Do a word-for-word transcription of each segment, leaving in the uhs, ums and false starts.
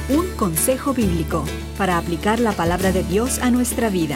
Un consejo bíblico para aplicar la palabra de Dios a nuestra vida.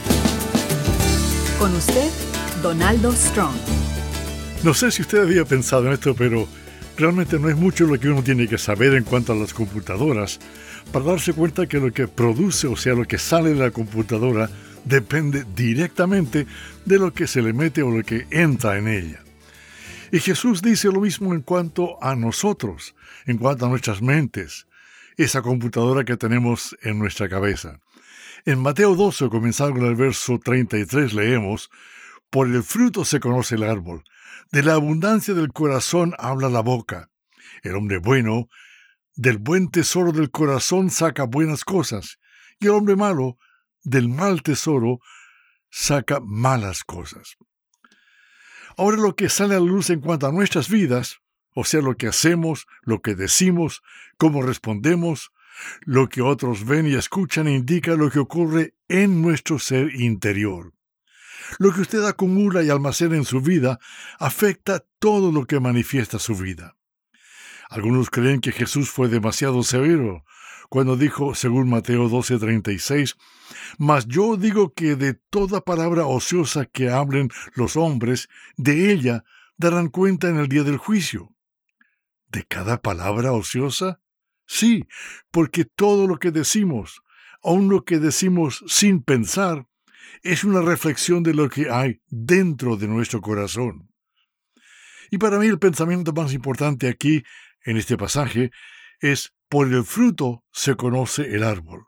Con usted, Donaldo Strong. No sé si usted había pensado en esto, pero realmente no es mucho lo que uno tiene que saber en cuanto a las computadoras para darse cuenta que lo que produce, o sea, lo que sale de la computadora, depende directamente de lo que se le mete o lo que entra en ella. Y Jesús dice lo mismo en cuanto a nosotros, en cuanto a nuestras mentes, esa computadora que tenemos en nuestra cabeza. En Mateo doce, comenzando con el verso treinta y tres, leemos: Por el fruto se conoce el árbol, de la abundancia del corazón habla la boca. El hombre bueno, del buen tesoro del corazón saca buenas cosas, y el hombre malo, del mal tesoro, saca malas cosas. Ahora, lo que sale a la luz en cuanto a nuestras vidas, o sea, lo que hacemos, lo que decimos, cómo respondemos, lo que otros ven y escuchan, indica lo que ocurre en nuestro ser interior. Lo que usted acumula y almacena en su vida afecta todo lo que manifiesta su vida. Algunos creen que Jesús fue demasiado severo cuando dijo, según Mateo doce treinta y seis, «Mas yo digo que de toda palabra ociosa que hablen los hombres, de ella darán cuenta en el día del juicio». ¿De cada palabra ociosa? Sí, porque todo lo que decimos, aun lo que decimos sin pensar, es una reflexión de lo que hay dentro de nuestro corazón. Y para mí el pensamiento más importante aquí, en este pasaje, es: por el fruto se conoce el árbol.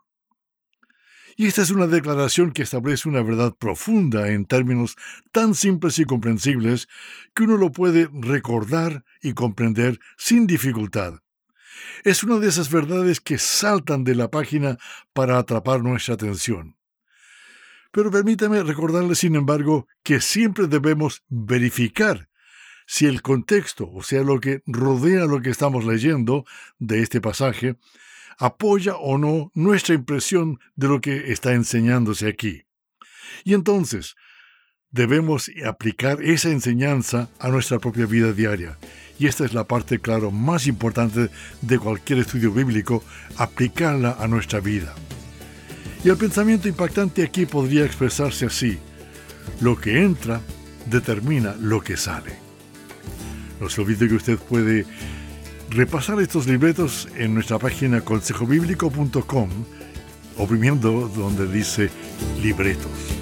Y esta es una declaración que establece una verdad profunda en términos tan simples y comprensibles que uno lo puede recordar y comprender sin dificultad. Es una de esas verdades que saltan de la página para atrapar nuestra atención. Pero permítame recordarle, sin embargo, que siempre debemos verificar si el contexto, o sea, lo que rodea lo que estamos leyendo de este pasaje, apoya o no nuestra impresión de lo que está enseñándose aquí. Y entonces, debemos aplicar esa enseñanza a nuestra propia vida diaria. Y esta es la parte, claro, más importante de cualquier estudio bíblico, aplicarla a nuestra vida. Y el pensamiento impactante aquí podría expresarse así: lo que entra determina lo que sale. No se olvide que usted puede repasar estos libretos en nuestra página consejo bíblico punto com, oprimiendo donde dice libretos.